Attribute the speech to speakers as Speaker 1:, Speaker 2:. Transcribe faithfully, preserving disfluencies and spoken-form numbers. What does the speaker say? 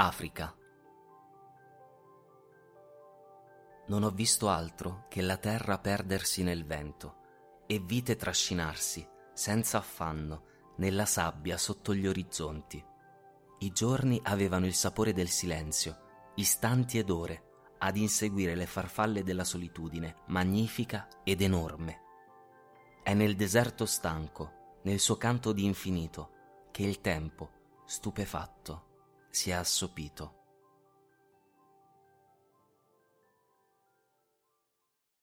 Speaker 1: Africa. Non ho visto altro che la terra perdersi nel vento e vite trascinarsi senza affanno nella sabbia sotto gli orizzonti. I giorni avevano il sapore del silenzio, istanti ed ore, ad inseguire le farfalle della solitudine, magnifica ed enorme. È nel deserto stanco, nel suo canto di infinito, che il tempo, stupefatto, si è assopito.